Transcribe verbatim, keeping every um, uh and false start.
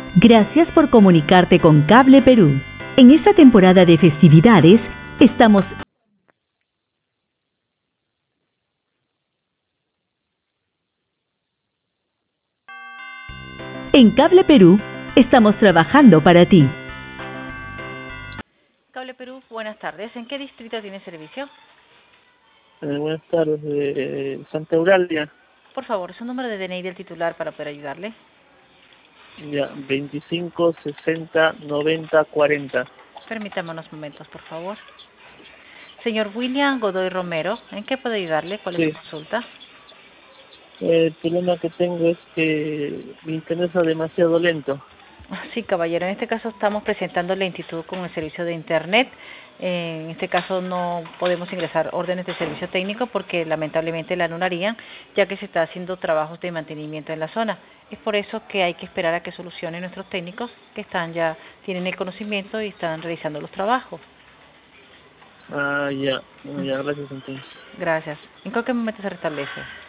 Gracias por comunicarte con Cable Perú. En esta temporada de festividades, estamos... En Cable Perú, estamos trabajando para ti. Cable Perú, buenas tardes. ¿En qué distrito tiene servicio? Eh, buenas tardes, de Santa Eulalia. Por favor, su número de D N I del titular para poder ayudarle. Ya, veinticinco, sesenta, noventa, cuarenta. Permítame unos momentos, por favor. Señor William Godoy Romero, ¿en qué puedo ayudarle? ¿Cuál es Sí, su consulta? eh, el problema que tengo es que mi internet es demasiado lento. Sí, caballero, en este caso estamos presentando la lentitud con el servicio de Internet. Eh, en este caso no podemos ingresar órdenes de servicio técnico porque lamentablemente la anularían, ya que se está haciendo trabajos de mantenimiento en la zona. Es por eso que hay que esperar a que solucionen nuestros técnicos que están ya, tienen el conocimiento y están realizando los trabajos. Ah, ya, ya, gracias entonces. Gracias. ¿En cualquier momento se restablece?